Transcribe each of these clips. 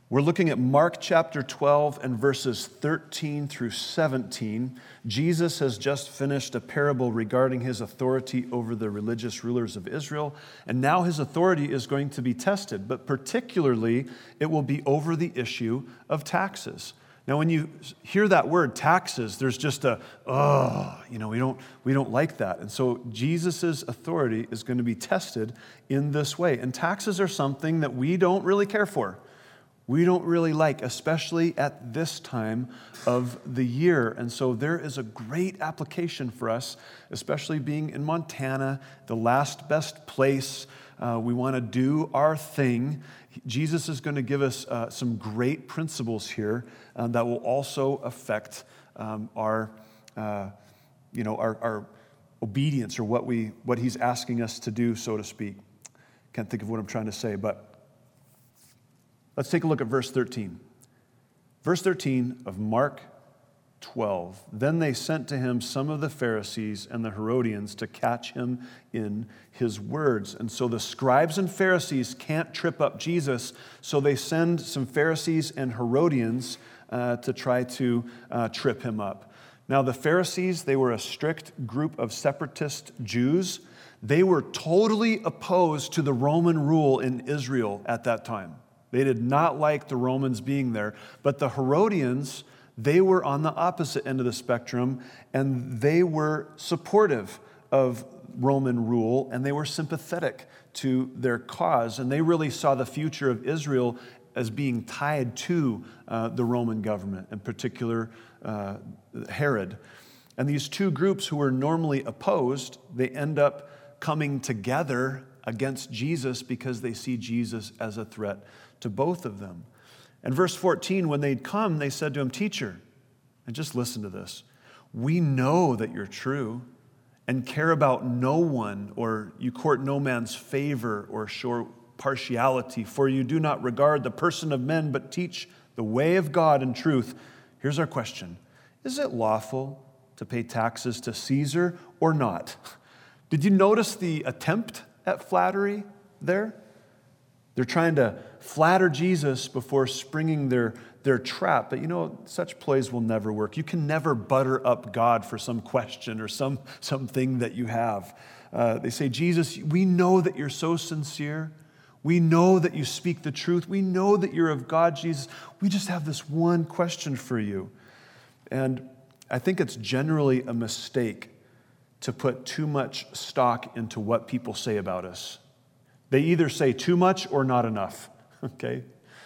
We're looking at Mark chapter 12 and verses 13 through 17. Jesus has just finished a parable regarding his authority over the religious rulers of Israel, and now his authority is going to be tested, but particularly it will be over the issue of taxes. Now, when you hear that word taxes, there's just we don't like that. And so Jesus' authority is going to be tested in this way. And taxes are something that we don't really care for. We don't really like, especially at this time of the year. And so there is a great application for us, especially being in Montana, the last best place. We want to do our thing. Jesus is going to give us some great principles here that will also affect our obedience, or what he's asking us to do, so to speak. Can't think of what I'm trying to say, but let's take a look at verse 13. Verse 13 of Mark 12. Then they sent to him some of the Pharisees and the Herodians to catch him in his words. And so the scribes and Pharisees can't trip up Jesus, so they send some Pharisees and Herodians to try to trip him up. Now the Pharisees, they were a strict group of separatist Jews. They were totally opposed to the Roman rule in Israel at that time. They did not like the Romans being there. But the Herodians, they were on the opposite end of the spectrum, and they were supportive of Roman rule, and they were sympathetic to their cause. And they really saw the future of Israel as being tied to the Roman government, in particular Herod. And these two groups who were normally opposed, they end up coming together against Jesus because they see Jesus as a threat to both of them. And verse 14, when they'd come, they said to him, "Teacher," and just listen to this, "we know that you're true and care about no one, or you court no man's favor or show partiality, for you do not regard the person of men, but teach the way of God in truth." Here's our question. Is it lawful to pay taxes to Caesar or not? Did you notice the attempt at flattery there? They're trying to flatter Jesus before springing their trap. But such plays will never work. You can never butter up God for some question or something that you have. They say, "Jesus, we know that you're so sincere. We know that you speak the truth. We know that you're of God, Jesus. We just have this one question for you." And I think it's generally a mistake to put too much stock into what people say about us. They either say too much or not enough, okay?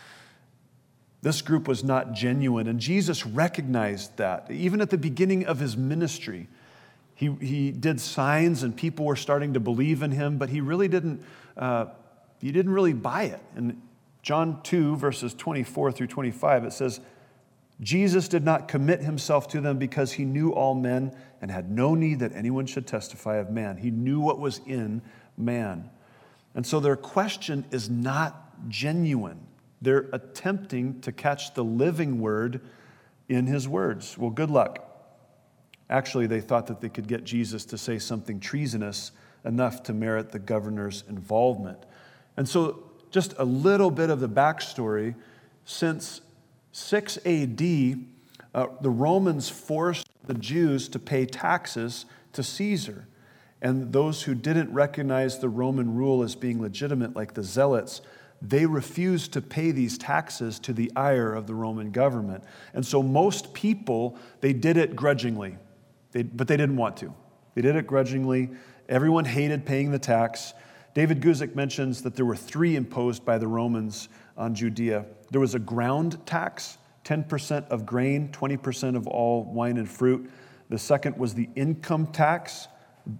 This group was not genuine, and Jesus recognized that. Even at the beginning of his ministry, he did signs, and people were starting to believe in him, but he didn't really buy it. In John 2, verses 24 through 25, it says, "Jesus did not commit himself to them because he knew all men and had no need that anyone should testify of man." He knew what was in man. And so their question is not genuine. They're attempting to catch the living word in his words. Well, good luck. Actually, they thought that they could get Jesus to say something treasonous enough to merit the governor's involvement. And so just a little bit of the backstory. Since 6 AD, the Romans forced the Jews to pay taxes to Caesar. And those who didn't recognize the Roman rule as being legitimate, like the Zealots, they refused to pay these taxes to the ire of the Roman government. And so most people, they did it grudgingly, but they didn't want to. They did it grudgingly. Everyone hated paying the tax. David Guzik mentions that there were 3 imposed by the Romans on Judea. There was a ground tax, 10% of grain, 20% of all wine and fruit. The second was the income tax,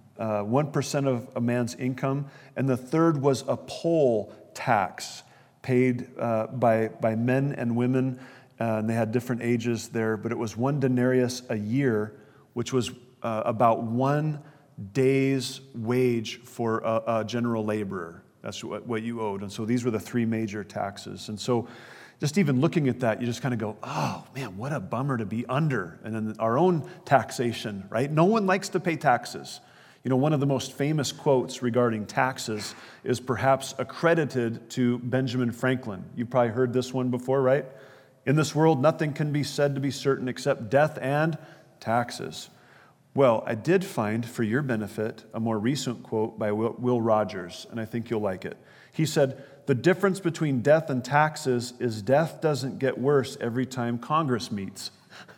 1% of a man's income. And the third was a poll tax paid by men and women. And they had different ages there, but it was 1 denarius a year, which was about 1 day's wage for a general laborer. That's what you owed. And so these were the 3 major taxes. And so just even looking at that, you just kind of go, oh man, what a bummer to be under. And then our own taxation, right? No one likes to pay taxes. You know, one of the most famous quotes regarding taxes is perhaps accredited to Benjamin Franklin. You've probably heard this one before, right? In this world, nothing can be said to be certain except death and taxes. Well, I did find, for your benefit, a more recent quote by Will Rogers, and I think you'll like it. He said, "The difference between death and taxes is death doesn't get worse every time Congress meets."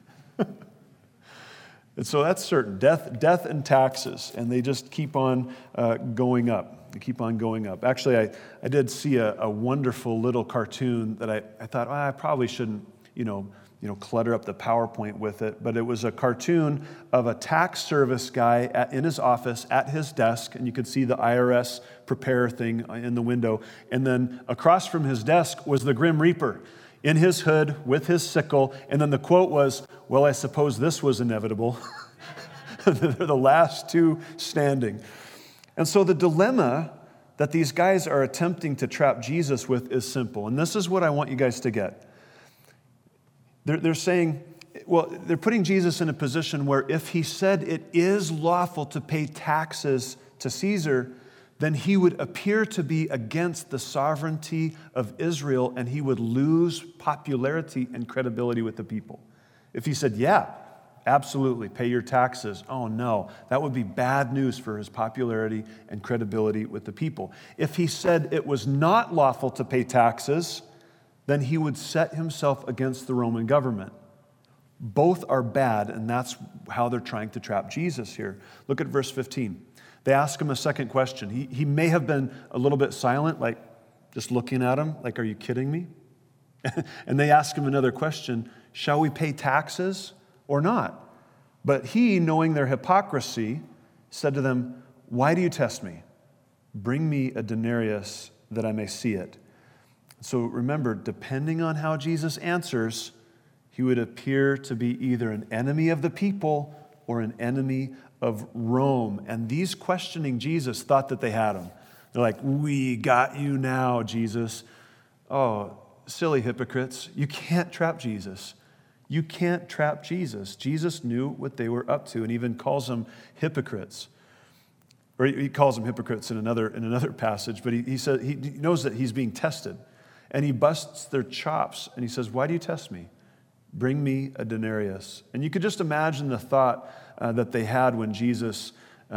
And so that's certain, death and taxes, and they just keep on going up. They keep on going up. Actually, I did see a wonderful little cartoon that I thought, I probably shouldn't, clutter up the PowerPoint with it, but it was a cartoon of a tax service guy in his office at his desk, and you could see the IRS prepare thing in the window, and then across from his desk was the Grim Reaper in his hood with his sickle, and then the quote was, "Well, I suppose this was inevitable." They're the last two standing. And so the dilemma that these guys are attempting to trap Jesus with is simple, and this is what I want you guys to get. They're saying, they're putting Jesus in a position where if he said it is lawful to pay taxes to Caesar, then he would appear to be against the sovereignty of Israel, and he would lose popularity and credibility with the people. If he said, yeah, absolutely, pay your taxes, oh no, that would be bad news for his popularity and credibility with the people. If he said it was not lawful to pay taxes, then he would set himself against the Roman government. Both are bad, and that's how they're trying to trap Jesus here. Look at verse 15. They ask him a second question. He may have been a little bit silent, like just looking at him, like, are you kidding me? And they ask him another question, shall we pay taxes or not? But he, knowing their hypocrisy, said to them, why do you test me? Bring me a denarius that I may see it. So remember, depending on how Jesus answers, he would appear to be either an enemy of the people or an enemy of Rome. And these questioning Jesus thought that they had him. They're like, we got you now, Jesus. Oh, silly hypocrites. You can't trap Jesus. You can't trap Jesus. Jesus knew what they were up to and even calls them hypocrites. Or he calls them hypocrites in another passage, but he said he knows that he's being tested. And he busts their chops and he says, why do you test me? Bring me a denarius. And you could just imagine the thought that they had when Jesus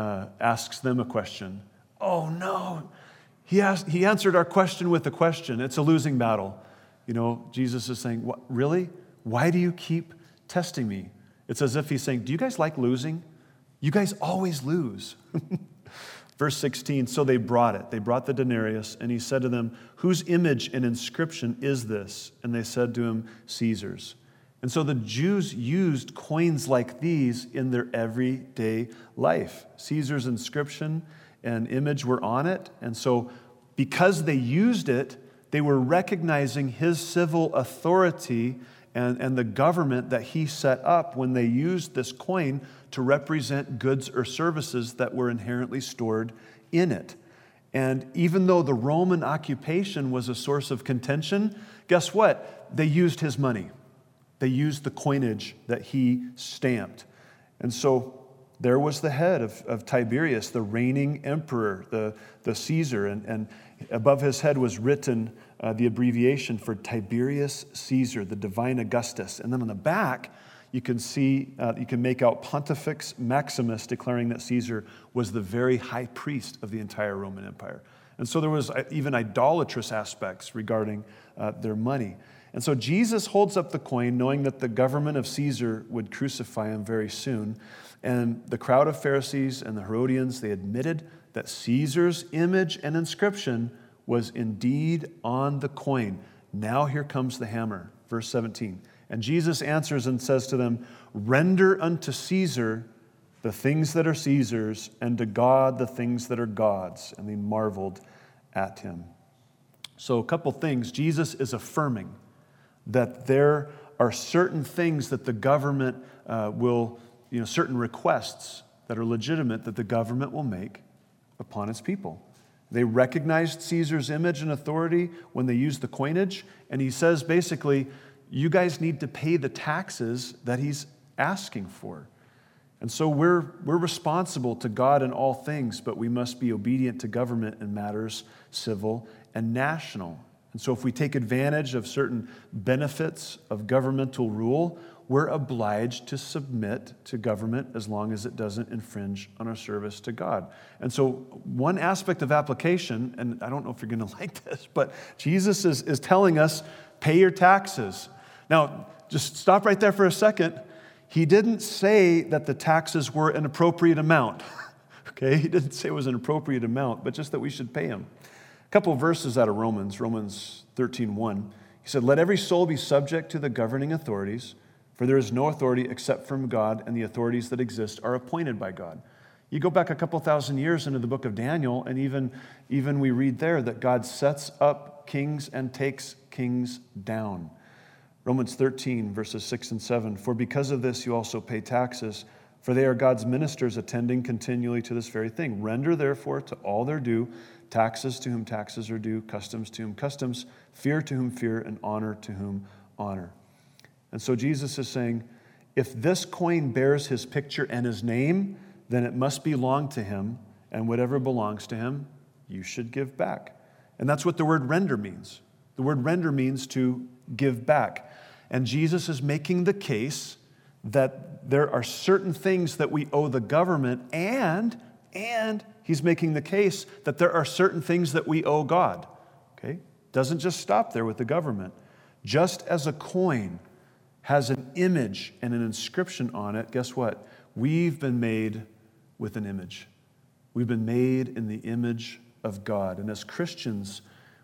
asks them a question. Oh no, he answered our question with a question. It's a losing battle. You know, Jesus is saying, what, really? Why do you keep testing me? It's as if he's saying, do you guys like losing? You guys always lose. Verse 16, so they brought it. They brought the denarius, and he said to them, whose image and inscription is this? And they said to him, Caesar's. And so the Jews used coins like these in their everyday life. Caesar's inscription and image were on it, and so because they used it, they were recognizing his civil authority and the government that he set up when they used this coin to represent goods or services that were inherently stored in it. And even though the Roman occupation was a source of contention, guess what? They used his money. They used the coinage that he stamped. And so there was the head of Tiberius, the reigning emperor, the Caesar, and above his head was written the abbreviation for Tiberius Caesar, the divine Augustus. And then on the back, you can see, you can make out Pontifex Maximus declaring that Caesar was the very high priest of the entire Roman Empire. And so there was even idolatrous aspects regarding their money. And so Jesus holds up the coin, knowing that the government of Caesar would crucify him very soon. And the crowd of Pharisees and the Herodians, they admitted that Caesar's image and inscription was indeed on the coin. Now here comes the hammer. Verse 17. And Jesus answers and says to them, render unto Caesar the things that are Caesar's, and to God the things that are God's. And they marveled at him. So a couple things. Jesus is affirming that there are certain things that the government certain requests that are legitimate that the government will make upon its people. They recognized Caesar's image and authority when they used the coinage, and he says basically, you guys need to pay the taxes that he's asking for. And so we're responsible to God in all things, but we must be obedient to government in matters civil and national. And so if we take advantage of certain benefits of governmental rule, we're obliged to submit to government as long as it doesn't infringe on our service to God. And so one aspect of application, and I don't know if you're going to like this, but Jesus is telling us, pay your taxes. Now, just stop right there for a second. He didn't say that the taxes were an appropriate amount. Okay? He didn't say it was an appropriate amount, but just that we should pay them. A couple of verses out of Romans 13:1. He said, "Let every soul be subject to the governing authorities, for there is no authority except from God, and the authorities that exist are appointed by God." You go back a couple thousand years into the book of Daniel, and even we read there that God sets up kings and takes kings down. Romans 13, verses 6 and 7, "For because of this you also pay taxes, for they are God's ministers attending continually to this very thing. Render therefore to all their due, taxes to whom taxes are due, customs to whom customs, fear to whom fear, and honor to whom honor." And so Jesus is saying, if this coin bears his picture and his name, then it must belong to him, and whatever belongs to him, you should give back. And that's what the word render means. The word render means to give back. And Jesus is making the case that there are certain things that we owe the government, and he's making the case that there are certain things that we owe God. Okay? Doesn't just stop there with the government. Just as a coin has an image and an inscription on it, guess what? We've been made with an image. We've been made in the image of God. And as Christians,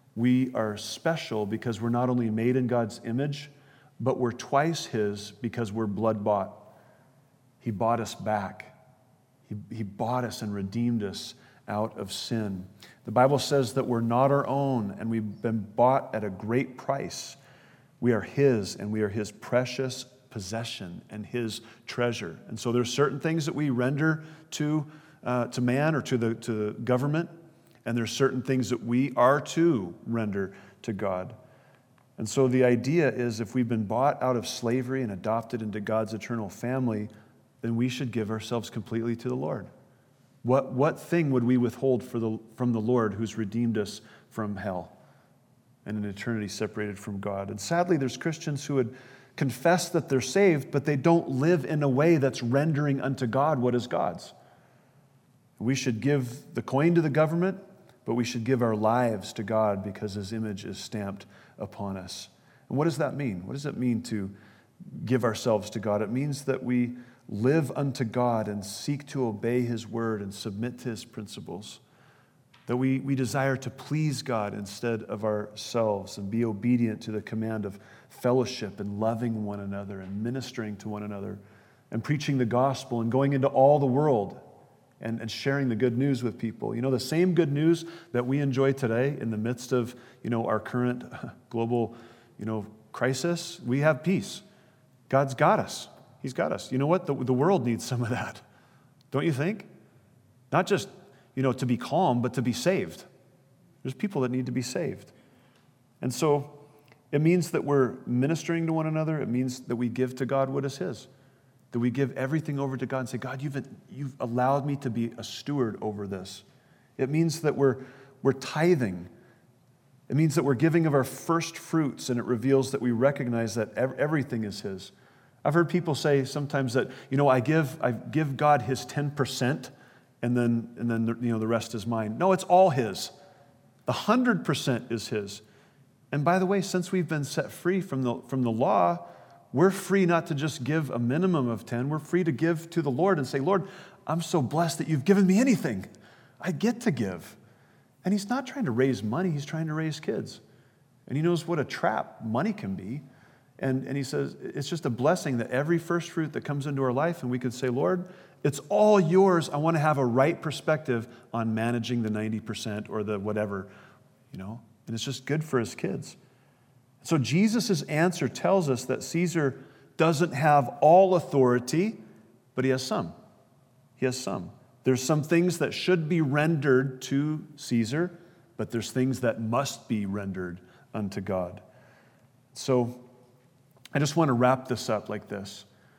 we are special because we're not only made in God's image, but we're twice his because we're blood bought. He bought us back. He bought us and redeemed us out of sin. The Bible says that we're not our own, and we've been bought at a great price. We are his, and we are his precious possession and his treasure. And so there's certain things that we render to man or to the government, and there's certain things that we are to render to God. And so the idea is, if we've been bought out of slavery and adopted into God's eternal family, then we should give ourselves completely to the Lord. What thing would we withhold from the Lord who's redeemed us from hell and an eternity separated from God? And sadly, there's Christians who would confess that they're saved, but they don't live in a way that's rendering unto God what is God's. We should give the coin to the government, but we should give our lives to God because his image is stamped upon us. And what does that mean? What does it mean to give ourselves to God? It means that we live unto God and seek to obey his word and submit to his principles. That we desire to please God instead of ourselves and be obedient to the command of fellowship and loving one another and ministering to one another and preaching the gospel and going into all the world and sharing the good news with people. You know, the same good news that we enjoy today in the midst of, our current global, crisis, we have peace. God's got us. He's got us. You know what? The world needs some of that. Don't you think? Not just, to be calm, but to be saved. There's people that need to be saved. And so it means that we're ministering to one another. It means that we give to God what is his. That we give everything over to God and say, God, you've allowed me to be a steward over this. It means that we're tithing. It means that we're giving of our first fruits, and it reveals that we recognize that everything is his. I've heard people say sometimes that, I give God his 10%, and then the rest is mine. No, it's all his. The 100% is his. And by the way, since we've been set free from the law, we're free not to just give a minimum of 10. We're free to give to the Lord and say, Lord, I'm so blessed that you've given me anything. I get to give. And he's not trying to raise money. He's trying to raise kids. And he knows what a trap money can be. And he says, it's just a blessing that every first fruit that comes into our life, and we could say, Lord, it's all yours. I want to have a right perspective on managing the 90% or the whatever, And it's just good for his kids. So Jesus' answer tells us that Caesar doesn't have all authority, but he has some. He has some. There's some things that should be rendered to Caesar, but there's things that must be rendered unto God. So I just want to wrap this up like this.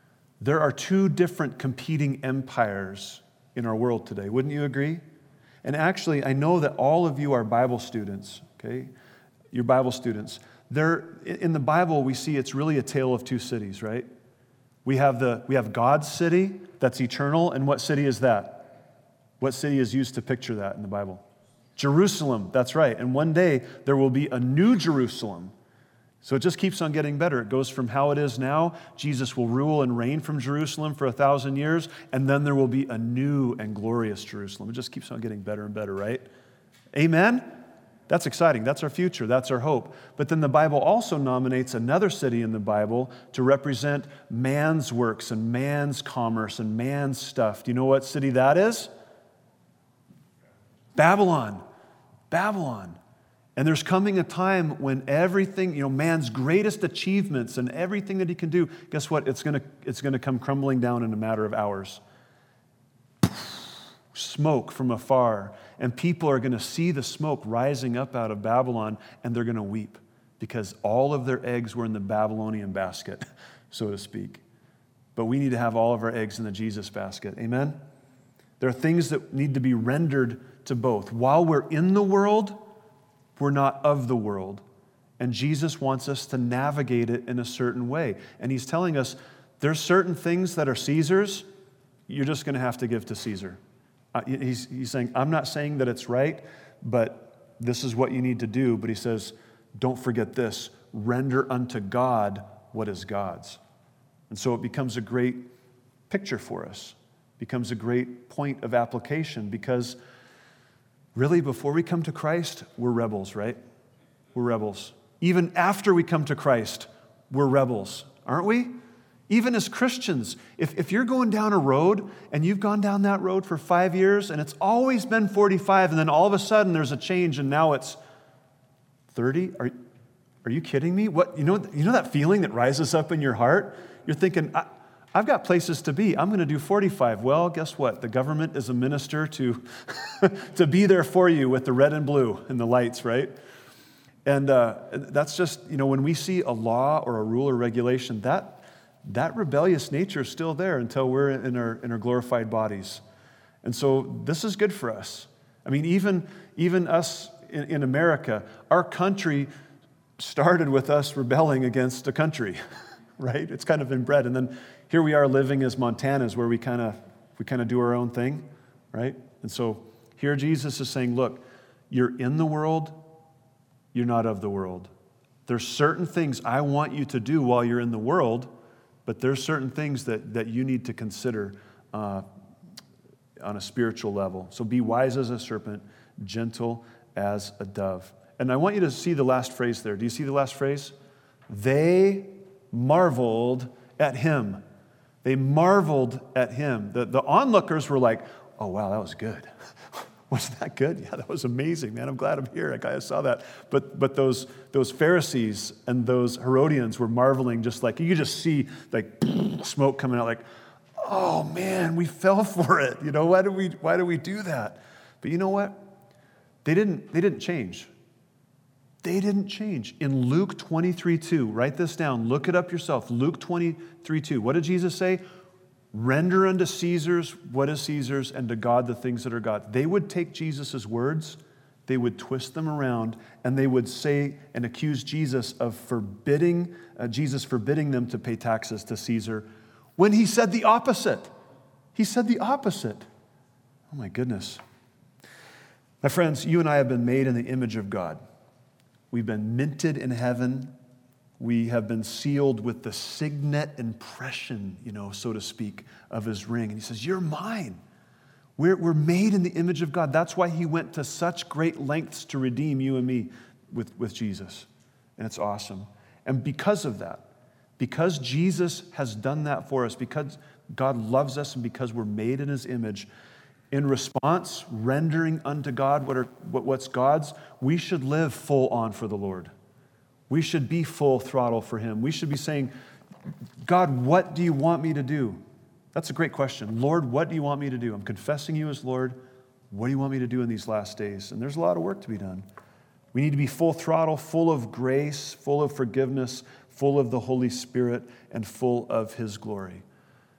There are two different competing empires in our world today. Wouldn't you agree? And actually, I know that all of you are Bible students, okay? You're Bible students. In the Bible, we see it's really a tale of two cities, right? We have God's city that's eternal, and what city is that? What city is used to picture that in the Bible? Jerusalem, that's right. And one day, there will be a new Jerusalem. So it just keeps on getting better. It goes from how it is now. Jesus will rule and reign from Jerusalem for 1,000 years, and then there will be a new and glorious Jerusalem. It just keeps on getting better and better, right? Amen? That's exciting. That's our future. That's our hope. But then the Bible also nominates another city in the Bible to represent man's works and man's commerce and man's stuff. Do you know what city that is? Babylon. Babylon. And there's coming a time when everything, man's greatest achievements and everything that he can do, guess what? It's going to come crumbling down in a matter of hours. Smoke from afar. And people are going to see the smoke rising up out of Babylon, and they're going to weep because all of their eggs were in the Babylonian basket, so to speak. But we need to have all of our eggs in the Jesus basket. Amen? There are things that need to be rendered to both. While we're in the world, we're not of the world. And Jesus wants us to navigate it in a certain way. And he's telling us there's certain things that are Caesar's, you're just going to have to give to Caesar. He's saying, I'm not saying that it's right, but this is what you need to do. But he says, don't forget this, render unto God what is God's. And so it becomes a great picture for us, becomes a great point of application, because really, before we come to Christ, we're rebels, right? We're rebels. Even after we come to Christ, we're rebels, aren't we? Even as Christians, if you're going down a road and you've gone down that road for 5 years and it's always been 45 and then all of a sudden there's a change and now it's 30, are you kidding me? What you know that feeling that rises up in your heart? You're thinking, I've got places to be. I'm going to do 45. Well, guess what? The government is a minister to to be there for you with the red and blue and the lights, right? And that's just, when we see a law or a rule or regulation, that rebellious nature is still there until we're in our glorified bodies. And so this is good for us. I mean, even us in America, our country started with us rebelling against a country, right? It's kind of inbred. And then here we are living as Montanans, where we kind of do our own thing, right? And so here Jesus is saying, look, you're in the world, you're not of the world. There's certain things I want you to do while you're in the world, but there's certain things that you need to consider on a spiritual level. So be wise as a serpent, gentle as a dove. And I want you to see the last phrase there. Do you see the last phrase? They marveled at him. They marveled at him. The onlookers were like, oh, wow, that was good. Wasn't that good? Yeah, that was amazing, man. I'm glad I'm here. I saw that. But those Pharisees and those Herodians were marveling, just like, you could just see like smoke coming out, like, oh man, we fell for it. Why do we do that? But you know what? They didn't change. They didn't change. In Luke 23:2, write this down. Look it up yourself. Luke 23:2. What did Jesus say? Render unto Caesar's what is Caesar's, and to God the things that are God. They would take Jesus' words, they would twist them around, and they would say and accuse Jesus of forbidding them to pay taxes to Caesar, when he said the opposite. He said the opposite. Oh my goodness. My friends, you and I have been made in the image of God. We've been minted in heaven. We have been sealed with the signet impression, so to speak, of his ring. And he says, you're mine. We're made in the image of God. That's why he went to such great lengths to redeem you and me with Jesus. And it's awesome. And because of that, because Jesus has done that for us, because God loves us and because we're made in his image, in response, rendering unto God what's God's, we should live full on for the Lord. We should be full throttle for him. We should be saying, God, what do you want me to do? That's a great question. Lord, what do you want me to do? I'm confessing you as Lord. What do you want me to do in these last days? And there's a lot of work to be done. We need to be full throttle, full of grace, full of forgiveness, full of the Holy Spirit, and full of his glory.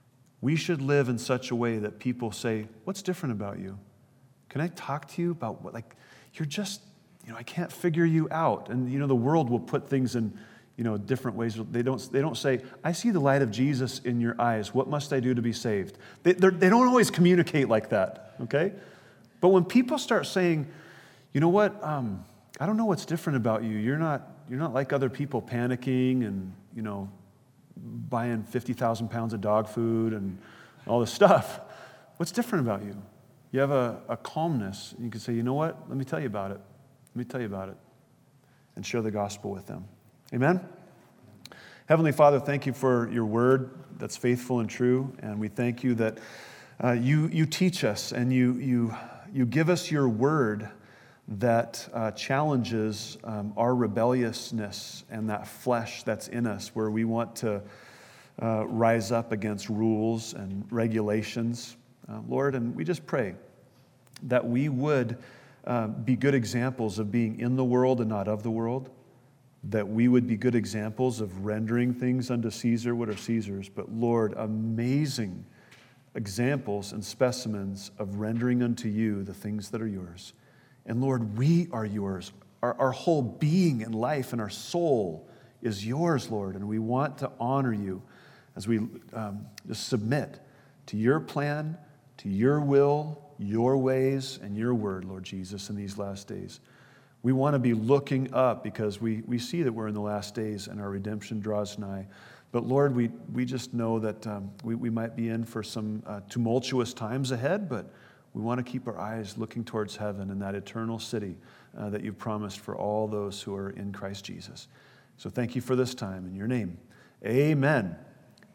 we should live in such a way that people say, what's different about you? Can I talk to you about what, like, you're just, I can't figure you out. And, the world will put things in, different ways. They don't say, I see the light of Jesus in your eyes. What must I do to be saved? They don't always communicate like that, okay? But when people start saying, you know what, I don't know what's different about you. You're not like other people panicking and, buying 50,000 pounds of dog food and all this stuff. What's different about you? You have a calmness. You can say, you know what? Let me tell you about it. Let me tell you about it. And share the gospel with them. Amen? Heavenly Father, thank you for your word that's faithful and true. And we thank you that you teach us and you give us your word that challenges our rebelliousness and that flesh that's in us where we want to rise up against rules and regulations, Lord. And we just pray that we would be good examples of being in the world and not of the world, that we would be good examples of rendering things unto Caesar what are Caesar's, but Lord, amazing examples and specimens of rendering unto you the things that are yours. And Lord, we are yours. Our whole being and life and our soul is yours, Lord, and we want to honor you as we just submit to your plan, to your will, your ways, and your word, Lord Jesus, in these last days. We want to be looking up because we see that we're in the last days and our redemption draws nigh. But Lord, we just know that we might be in for some tumultuous times ahead, but we want to keep our eyes looking towards heaven and that eternal city that you've promised for all those who are in Christ Jesus. So thank you for this time. In your name, amen.